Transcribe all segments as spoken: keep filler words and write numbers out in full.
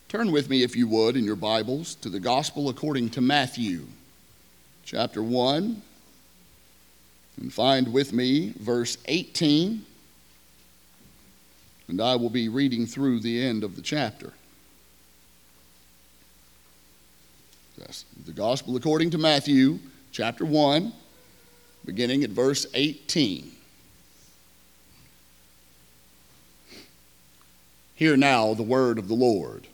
Turn with me, if you would, in your Bibles to the Gospel according to Matthew, chapter one, and find with me verse eighteen, and I will be reading through the end of the chapter. Yes, the Gospel according to Matthew, chapter one, beginning at verse eighteen. Hear now the word of the Lord.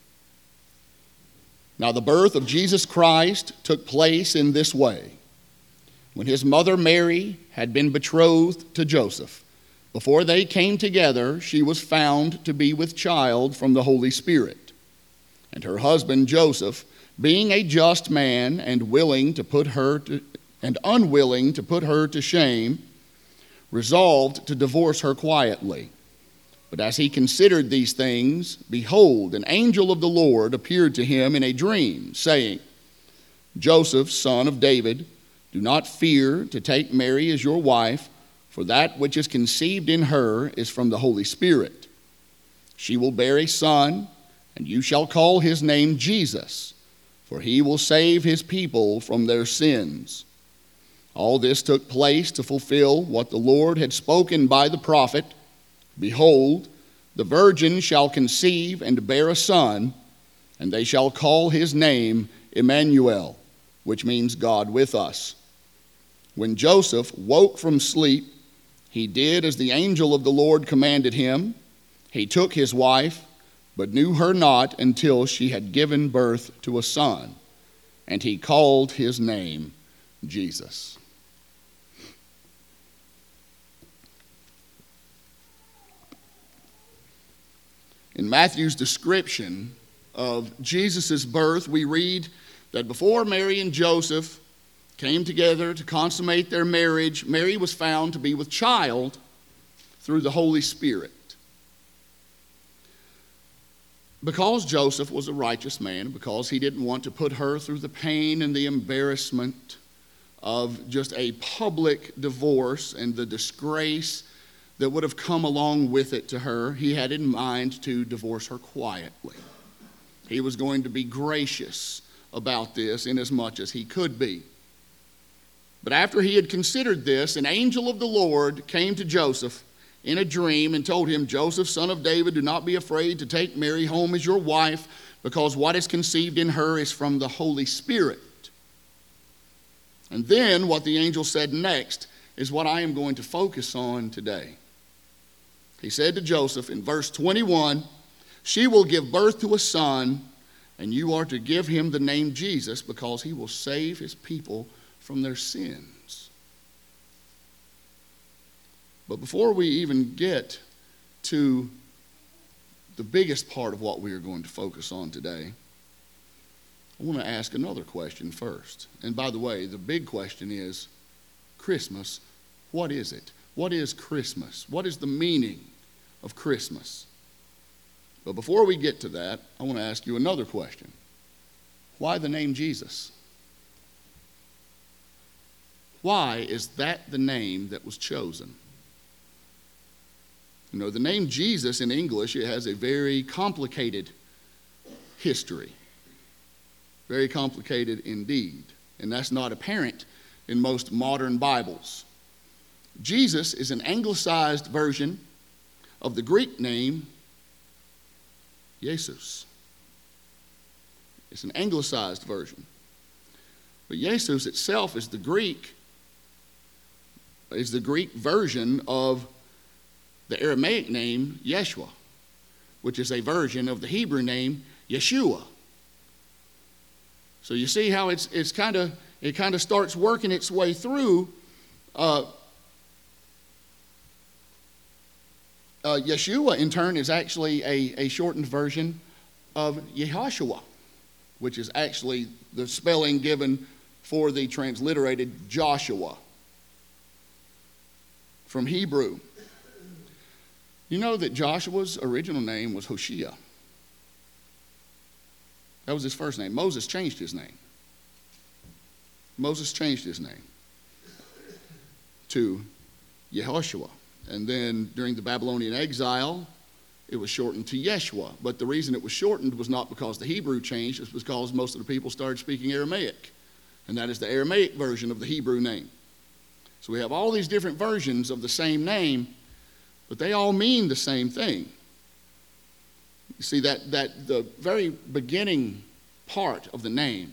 Now the birth of Jesus Christ took place in this way. When his mother Mary had been betrothed to Joseph, before they came together, she was found to be with child from the Holy Spirit. And her husband Joseph, being a just man and willing to put her to, and unwilling to put her to shame, resolved to divorce her quietly. But as he considered these things, behold, an angel of the Lord appeared to him in a dream, saying, Joseph, son of David, do not fear to take Mary as your wife, for that which is conceived in her is from the Holy Spirit. She will bear a son, and you shall call his name Jesus, for he will save his people from their sins. All this took place to fulfill what the Lord had spoken by the prophet. Behold, the virgin shall conceive and bear a son, and they shall call his name Emmanuel, which means God with us. When Joseph woke from sleep, he did as the angel of the Lord commanded him. He took his wife, but knew her not until she had given birth to a son, and he called his name Jesus. In Matthew's description of Jesus' birth, we read that before Mary and Joseph came together to consummate their marriage, Mary was found to be with child through the Holy Spirit. Because Joseph was a righteous man, because he didn't want to put her through the pain and the embarrassment of just a public divorce and the disgrace that would have come along with it to her, he had in mind to divorce her quietly. He was going to be gracious about this in as much as he could be. But after he had considered this, an angel of the Lord came to Joseph in a dream and told him, Joseph, son of David, do not be afraid to take Mary home as your wife, because what is conceived in her is from the Holy Spirit. And then what the angel said next is what I am going to focus on today. He said to Joseph in verse twenty-one, she will give birth to a son, and you are to give him the name Jesus, because he will save his people from their sins. But before we even get to the biggest part of what we are going to focus on today, I want to ask another question first. And by the way, the big question is, Christmas, what is it? What is Christmas? What is the meaning of Christmas? But before we get to that, I want to ask you another question. Why the name Jesus? Why is that the name that was chosen? You know, the name Jesus in English, it has a very complicated history. Very complicated indeed. And that's not apparent in most modern Bibles. Jesus is an anglicized version of the Greek name Jesus. It's an anglicized version. But Jesus itself is the Greek, is the Greek version of the Aramaic name Yeshua, which is a version of the Hebrew name Yeshua. So you see how it's it's kind of it kind of starts working its way through. Uh, uh, Yeshua, in turn, is actually a, a shortened version of Yehoshua, which is actually the spelling given for the transliterated Joshua from Hebrew. You know that Joshua's original name was Hoshea. That was his first name. Moses changed his name. Moses changed his name to Yehoshua. And then during the Babylonian exile, it was shortened to Yeshua. But the reason it was shortened was not because the Hebrew changed, it was because most of the people started speaking Aramaic. And that is the Aramaic version of the Hebrew name. So we have all these different versions of the same name, but they all mean the same thing. You see, that, that the very beginning part of the name,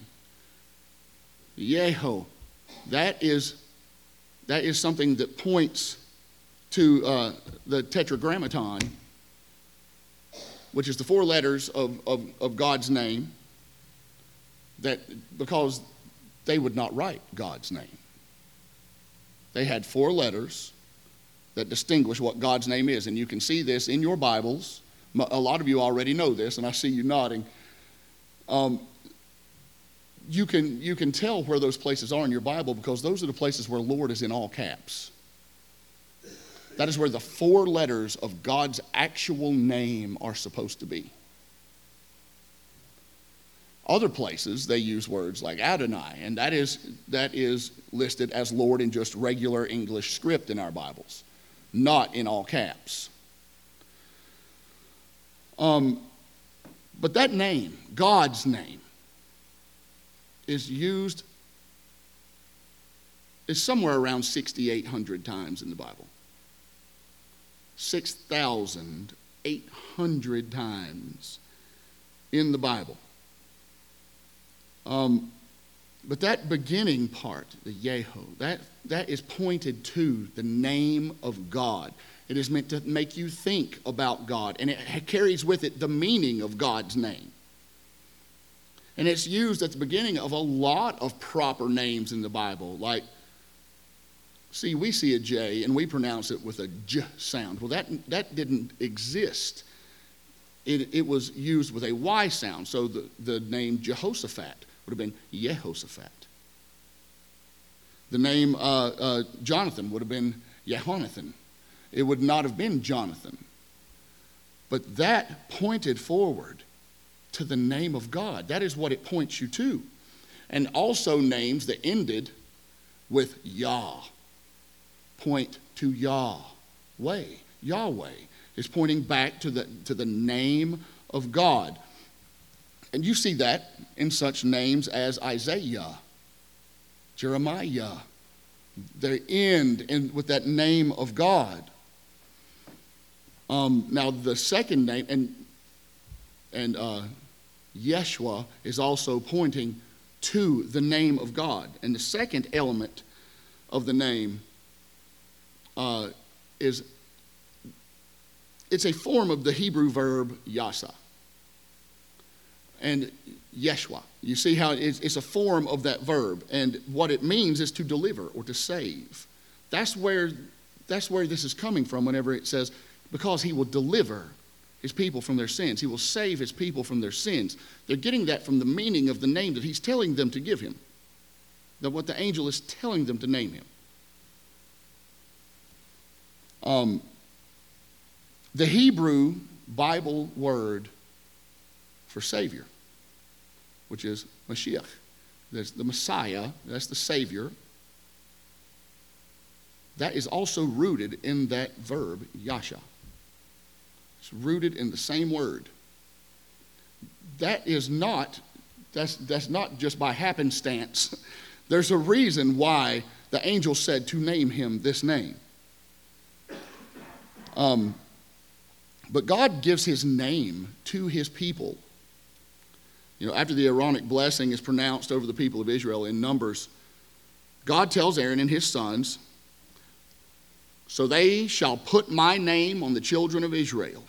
Yeho, that is, that is something that points to uh, the Tetragrammaton, which is the four letters of, of, of God's name, that because they would not write God's name. They had four letters that distinguish what God's name is. And you can see this in your Bibles. A lot of you already know this, and I see you nodding. Um, you can, you can tell where those places are in your Bible because those are the places where Lord is in all caps. That is where the four letters of God's actual name are supposed to be. Other places, they use words like Adonai, and that is, that is listed as Lord in just regular English script in our Bibles, not in all caps. Um, but that name, God's name, is used, is somewhere around six thousand eight hundred times in the Bible. six thousand eight hundred times in the Bible. Um, but that beginning part, the Yeho, that, that is pointed to the name of God. It is meant to make you think about God, and it carries with it the meaning of God's name. And it's used at the beginning of a lot of proper names in the Bible. Like, see, we see a J and we pronounce it with a J sound. Well, that, that didn't exist. It, it was used with a Y sound. So the, the name Jehoshaphat would have been Yehoshaphat. The name uh, uh, Jonathan would have been Jehonathan. It would not have been Jonathan. But that pointed forward to the name of God. That is what it points you to. And also names that ended with Yah point to Yahweh. Yahweh is pointing back to the, to the name of God. And you see that in such names as Isaiah, Jeremiah. They end in, with that name of God. Um, now the second name, and, and uh, Yeshua is also pointing to the name of God. And the second element of the name uh, is, it's a form of the Hebrew verb yasa. And Yeshua, you see how it's, it's a form of that verb. And what it means is to deliver or to save. That's where, that's where this is coming from whenever it says, because he will deliver his people from their sins. He will save his people from their sins. They're getting that from the meaning of the name that he's telling them to give him. That what the angel is telling them to name him. Um, the Hebrew Bible word for Savior, which is Mashiach. That's the Messiah, that's the Savior. That is also rooted in that verb, Yasha. It's rooted in the same word. That is not, that's, that's not just by happenstance. There's a reason why the angel said to name him this name. Um, but God gives his name to his people. You know, after the Aaronic blessing is pronounced over the people of Israel in Numbers, God tells Aaron and his sons, so they shall put my name on the children of Israel.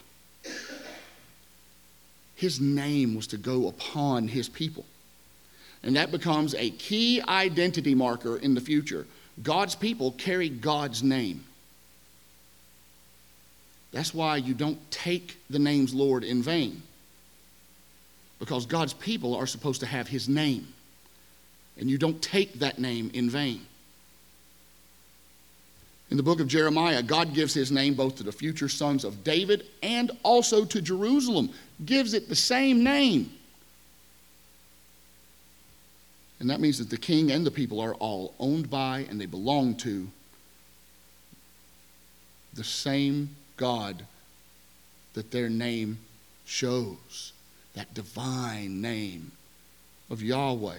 His name was to go upon his people. And that becomes a key identity marker in the future. God's people carry God's name. That's why you don't take the name's Lord in vain. Because God's people are supposed to have his name. And you don't take that name in vain. In the book of Jeremiah, God gives his name both to the future sons of David and also to Jerusalem. Gives it the same name. And that means that the king and the people are all owned by and they belong to the same God that their name shows, that divine name of Yahweh.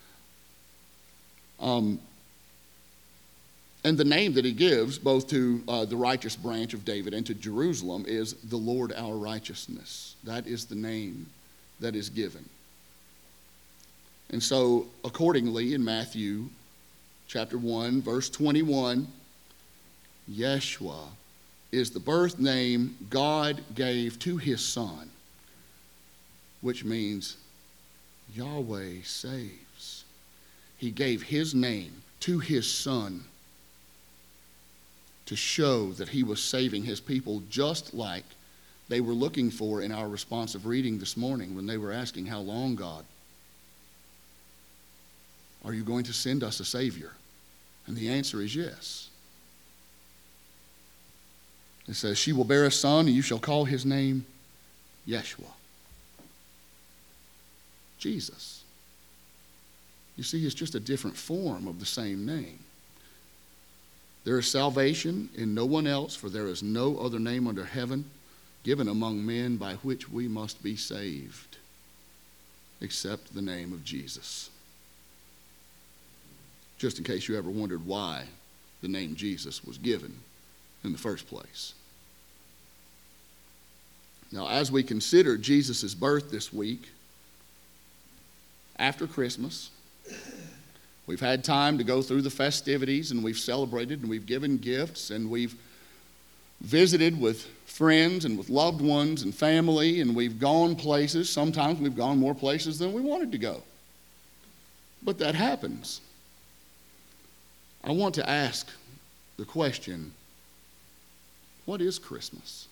Um, and the name that he gives both to uh, the righteous branch of David and to Jerusalem is the Lord our righteousness. That is the name that is given. And so accordingly in Matthew chapter one, verse twenty-one, Yeshua is the birth name God gave to his son, which means Yahweh saves. He gave his name to his son to show that he was saving his people, just like they were looking for in our responsive reading this morning when they were asking, "How long, God? Are you going to send us a Savior?" And the answer is yes. It says, "She will bear a son, and you shall call his name Yeshua." Jesus. You see, it's just a different form of the same name. There is salvation in no one else, for there is no other name under heaven given among men by which we must be saved, except the name of Jesus. Just in case you ever wondered why the name Jesus was given in the first place. Now, as we consider Jesus' birth this week, after Christmas, we've had time to go through the festivities, and we've celebrated, and we've given gifts, and we've visited with friends and with loved ones and family, and we've gone places. Sometimes we've gone more places than we wanted to go. But that happens. I want to ask the question, what is Christmas?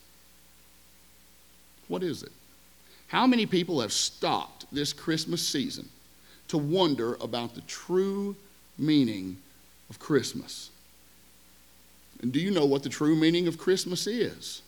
What is it? How many people have stopped this Christmas season to wonder about the true meaning of Christmas? And do you know what the true meaning of Christmas is?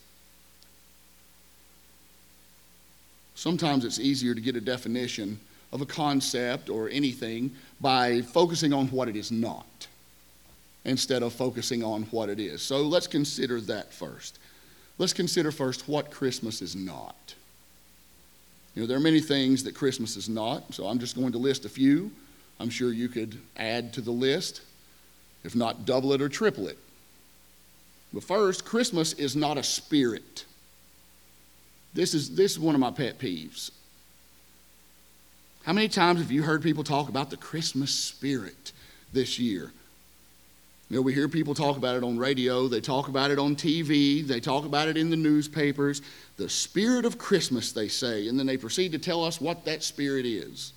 Sometimes it's easier to get a definition of a concept or anything by focusing on what it is not, instead of focusing on what it is. So let's consider that first. Let's consider first what Christmas is not. You know, there are many things that Christmas is not, so I'm just going to list a few. I'm sure you could add to the list, if not double it or triple it. But first, Christmas is not a spirit. This is, this is one of my pet peeves. How many times have you heard people talk about the Christmas spirit this year? You know, we hear people talk about it on radio, they talk about it on T V, they talk about it in the newspapers. The spirit of Christmas, they say, and then they proceed to tell us what that spirit is.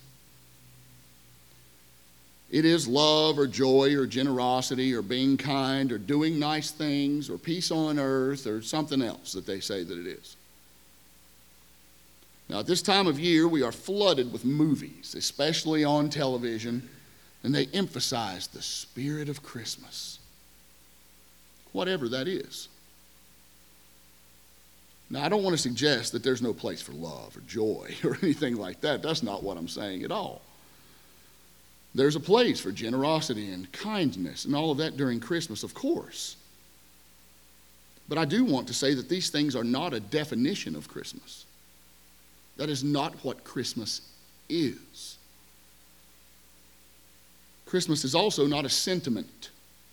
It is love or joy or generosity or being kind or doing nice things or peace on earth or something else that they say that it is. Now, at this time of year, we are flooded with movies, especially on television, and they emphasize the spirit of Christmas, whatever that is. Now, I don't want to suggest that there's no place for love or joy or anything like that. That's not what I'm saying at all. There's a place for generosity and kindness and all of that during Christmas, of course. But I do want to say that these things are not a definition of Christmas. That is not what Christmas is. Christmas is also not a sentiment.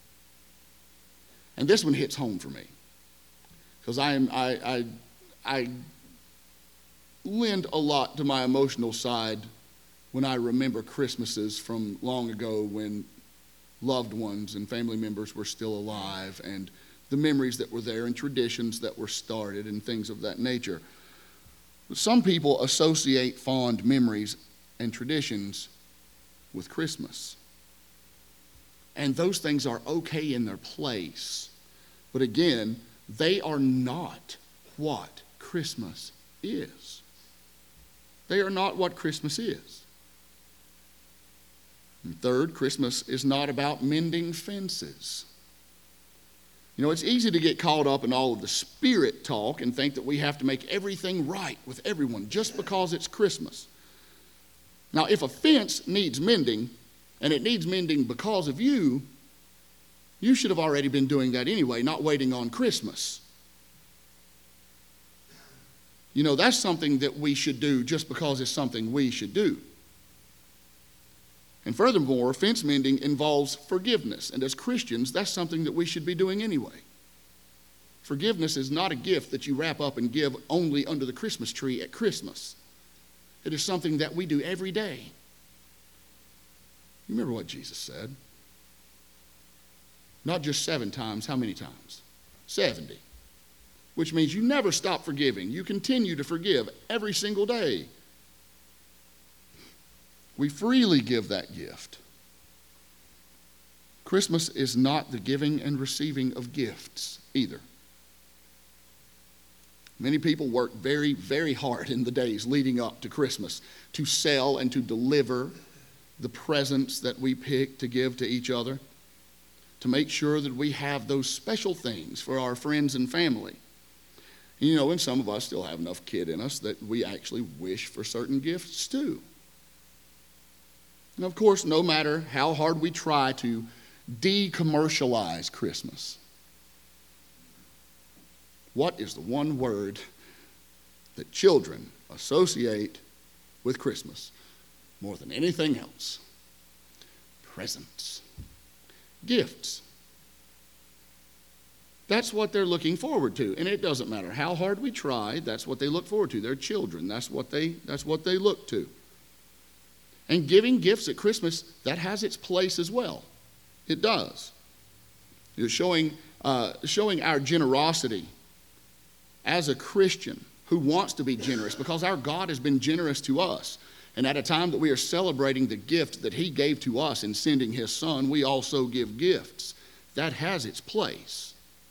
And this one hits home for me. Because I am I, I I lend a lot to my emotional side when I remember Christmases from long ago when loved ones and family members were still alive, and the memories that were there and traditions that were started and things of that nature. But some people associate fond memories and traditions with Christmas. And those things are okay in their place. But again, they are not what Christmas is. They are not what Christmas is. And third, Christmas is not about mending fences. You know, it's easy to get caught up in all of the spirit talk and think that we have to make everything right with everyone just because it's Christmas. Now, if a fence needs mending, and it needs mending because of you, you should have already been doing that anyway, not waiting on Christmas. You know, that's something that we should do just because it's something we should do. And furthermore, fence mending involves forgiveness. And as Christians, that's something that we should be doing anyway. Forgiveness is not a gift that you wrap up and give only under the Christmas tree at Christmas. It is something that we do every day. You remember what Jesus said? Not just seven times, how many times? seventy. Which means you never stop forgiving. You continue to forgive every single day. We freely give that gift. Christmas is not the giving and receiving of gifts either. Many people work very, very hard in the days leading up to Christmas to sell and to deliver the presents that we pick to give to each other, to make sure that we have those special things for our friends and family. You know, and some of us still have enough kid in us that we actually wish for certain gifts too. And of course, no matter how hard we try to de-commercialize Christmas, what is the one word that children associate with Christmas more than anything else? Presents. Gifts. That's what they're looking forward to. And it doesn't matter how hard we try, that's what they look forward to. They're children. That's what they, that's what they look to. And giving gifts at Christmas, that has its place as well. It does. It's showing, uh, showing our generosity as a Christian who wants to be generous, because our God has been generous to us. And at a time that we are celebrating the gift that he gave to us in sending his son, we also give gifts. That has its place.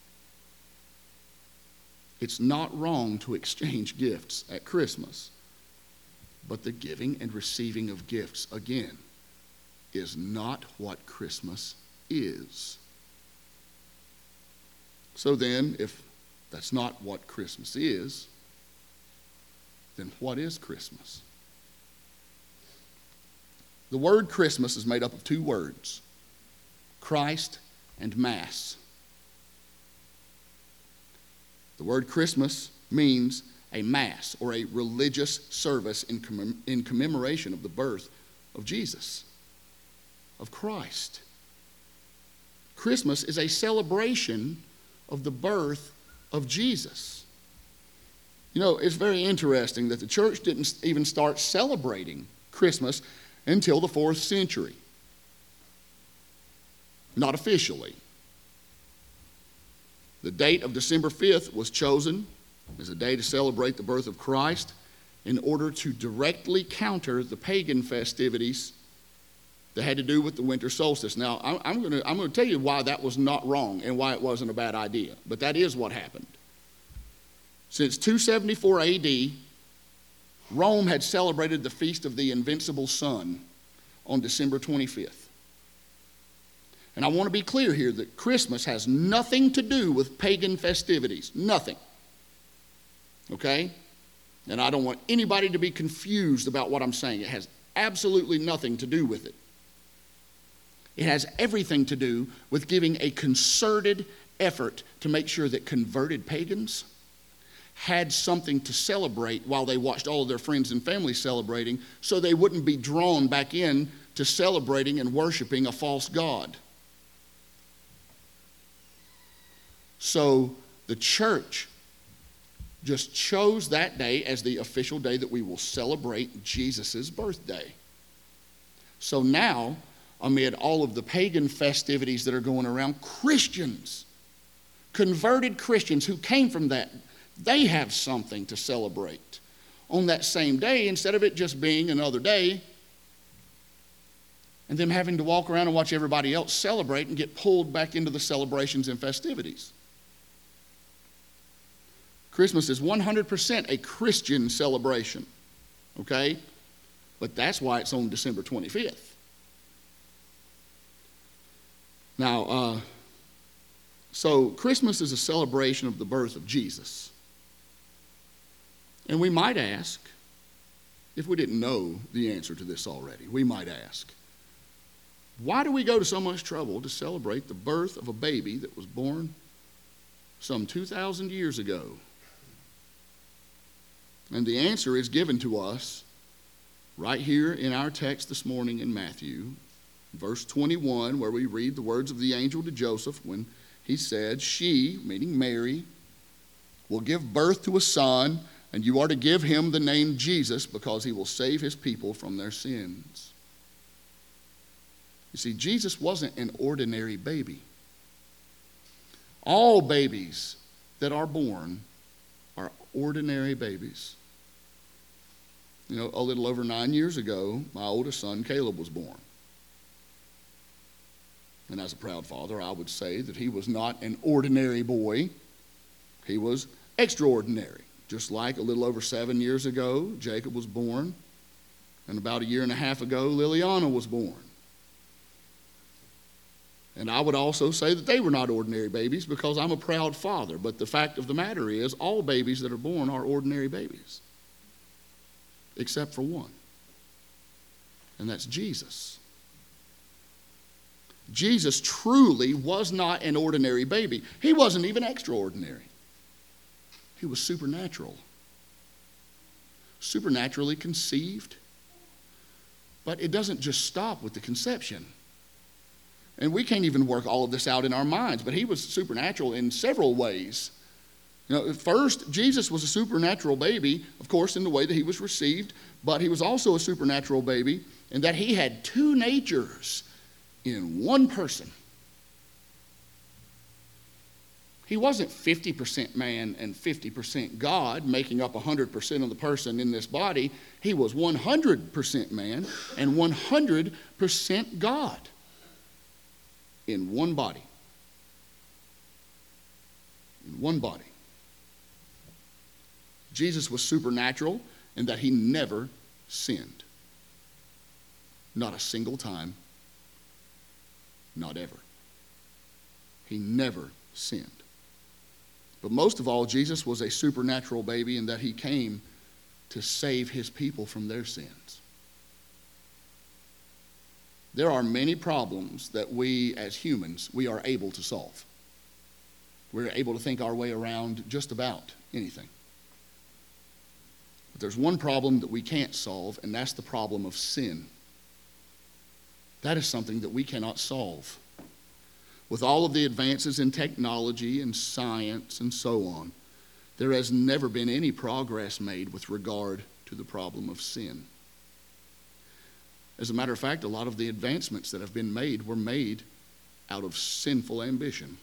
It's not wrong to exchange gifts at Christmas. But the giving and receiving of gifts, again, is not what Christmas is. So then, if that's not what Christmas is, then what is Christmas? The word Christmas is made up of two words, Christ and Mass. The word Christmas means a mass or a religious service in, commem- in commemoration of the birth of Jesus, of Christ. Christmas is a celebration of the birth of Jesus. You know, it's very interesting that the church didn't even start celebrating Christmas until the fourth century. Not officially. The date of December fifth was chosen as a day to celebrate the birth of Christ in order to directly counter the pagan festivities that had to do with the winter solstice. Now, I'm going to I'm going to tell you why that was not wrong and why it wasn't a bad idea, but that is what happened. Since two seventy-four A D, Rome had celebrated the Feast of the Invincible Sun on December twenty-fifth. And I want to be clear here that Christmas has nothing to do with pagan festivities. Nothing. Okay? And I don't want anybody to be confused about what I'm saying. It has absolutely nothing to do with it. It has everything to do with giving a concerted effort to make sure that converted pagans had something to celebrate while they watched all of their friends and family celebrating, so they wouldn't be drawn back in to celebrating and worshiping a false god. So the church just chose that day as the official day that we will celebrate Jesus' birthday. So now, amid all of the pagan festivities that are going around, Christians, converted Christians who came from that, they have something to celebrate on that same day, instead of it just being another day and them having to walk around and watch everybody else celebrate and get pulled back into the celebrations and festivities. Christmas is one hundred percent a Christian celebration, okay? But that's why it's on December twenty-fifth. Now, uh, so Christmas is a celebration of the birth of Jesus. And we might ask, if we didn't know the answer to this already, we might ask, why do we go to so much trouble to celebrate the birth of a baby that was born some two thousand years ago? And the answer is given to us right here in our text this morning in Matthew, verse twenty-one, where we read the words of the angel to Joseph when he said, "She," meaning Mary, "will give birth to a son, and you are to give him the name Jesus, because he will save his people from their sins." You see, Jesus wasn't an ordinary baby. All babies that are born are ordinary babies. You know, a little over nine years ago, my oldest son, Caleb, was born. And as a proud father, I would say that he was not an ordinary boy. He was extraordinary. Just like a little over seven years ago, Jacob was born. And about a year and a half ago, Liliana was born. And I would also say that they were not ordinary babies because I'm a proud father. But the fact of the matter is, all babies that are born are ordinary babies, except for one. And that's Jesus. Jesus truly was not an ordinary baby. He wasn't even extraordinary. He was supernatural. Supernaturally conceived. But it doesn't just stop with the conception. And we can't even work all of this out in our minds, but he was supernatural in several ways. You know, first, Jesus was a supernatural baby, of course, in the way that he was received, but he was also a supernatural baby in that he had two natures in one person. He wasn't fifty percent man and fifty percent God, making up one hundred percent of the person in this body. He was one hundred percent man and one hundred percent God in one body. In one body. Jesus was supernatural in that he never sinned. Not a single time. Not ever. He never sinned. But most of all, Jesus was a supernatural baby in that he came to save his people from their sins. There are many problems that we as humans, we are able to solve. We're able to think our way around just about anything. But there's one problem that we can't solve, and that's the problem of sin. That is something that we cannot solve. With all of the advances in technology and science and so on, there has never been any progress made with regard to the problem of sin. As a matter of fact, a lot of the advancements that have been made were made out of sinful ambition.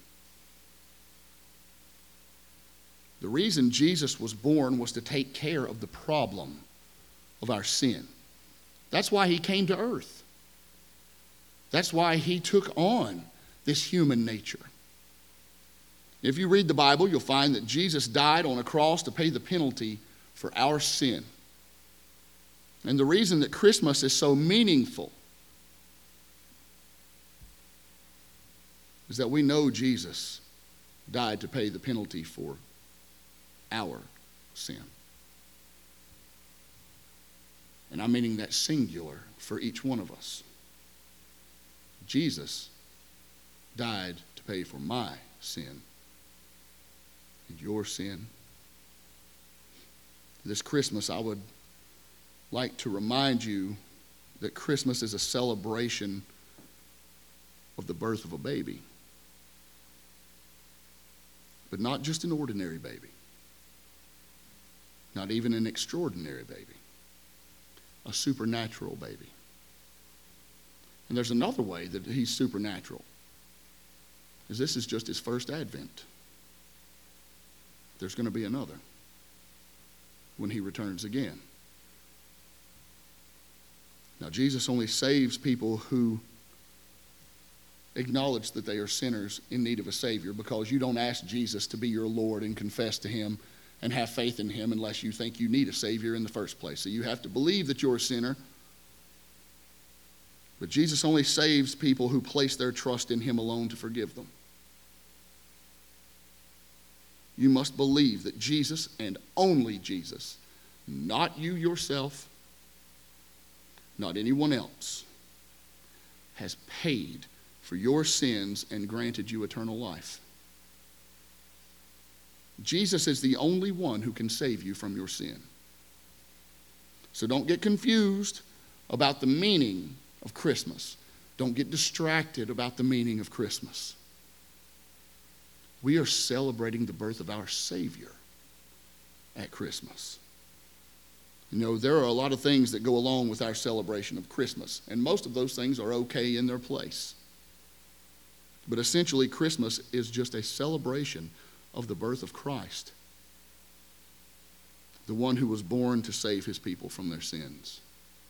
The reason Jesus was born was to take care of the problem of our sin. That's why he came to earth. That's why he took on this human nature. If you read the Bible, you'll find that Jesus died on a cross to pay the penalty for our sin. And the reason that Christmas is so meaningful is that we know Jesus died to pay the penalty for our sin. And I'm meaning that singular for each one of us. Jesus died to pay for my sin and your sin. This Christmas, I would like to remind you that Christmas is a celebration of the birth of a baby. But not just an ordinary baby. Not even an extraordinary baby. A supernatural baby. And there's another way that he's supernatural. Is this is just his first advent. There's going to be another when he returns again. Now, Jesus only saves people who acknowledge that they are sinners in need of a Savior, because you don't ask Jesus to be your Lord and confess to him and have faith in him unless you think you need a Savior in the first place. So you have to believe that you're a sinner. But Jesus only saves people who place their trust in him alone to forgive them. You must believe that Jesus, and only Jesus, not you yourself, not anyone else, has paid for your sins and granted you eternal life. Jesus is the only one who can save you from your sin. So don't get confused about the meaning of Christmas. Don't get distracted about the meaning of Christmas. We are celebrating the birth of our Savior at Christmas. You know, there are a lot of things that go along with our celebration of Christmas, and most of those things are okay in their place. But essentially, Christmas is just a celebration of the birth of Christ, the one who was born to save his people from their sins.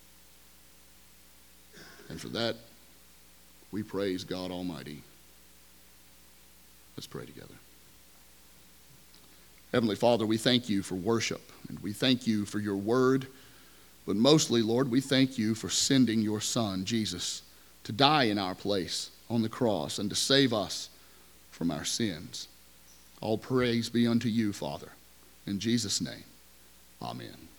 And for that, we praise God Almighty. Let's pray together. Heavenly Father, we thank you for worship, and we thank you for your word, but mostly, Lord, we thank you for sending your Son, Jesus, to die in our place on the cross and to save us from our sins. All praise be unto you, Father. In Jesus' name, amen.